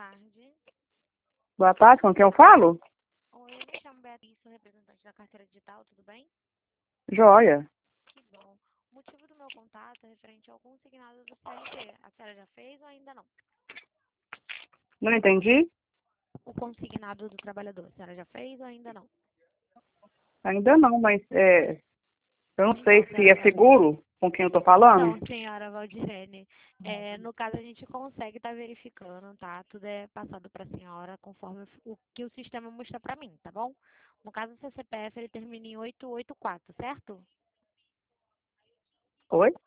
tarde. Boa tarde, com quem eu falo? Oi, eu me chamo Beatriz, sou representante da carteira digital, tudo bem? Joia. Que bom. O motivo do meu contato é referente ao consignado do CRT. A senhora já fez ou ainda não? Não entendi? O consignado do trabalhador, a senhora já fez ou ainda não? Ainda não, mas eu não sei Então, se é senhora, seguro com quem eu tô falando. então, senhora Valdirene, no caso a gente consegue estar verificando, tá? Tudo é passado para a senhora conforme o que o sistema mostra para mim, tá bom? No caso, o seu CPF ele termina em 884, certo? Oi?